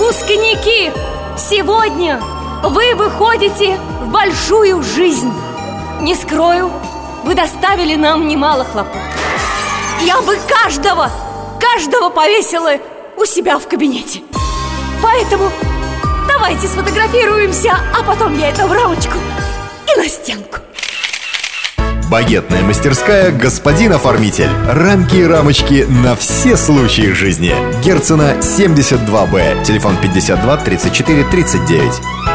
выпускники! Сегодня вы выходите в большую жизнь. Не скрою, вы доставили нам немало хлопот. Я бы каждого повесила у себя в кабинете. Поэтому давайте сфотографируемся, а потом я это в рамочку и на стенку. Багетная мастерская «Господин оформитель». Рамки и рамочки на все случаи жизни. Герцена, 72Б. Телефон 52 34 39.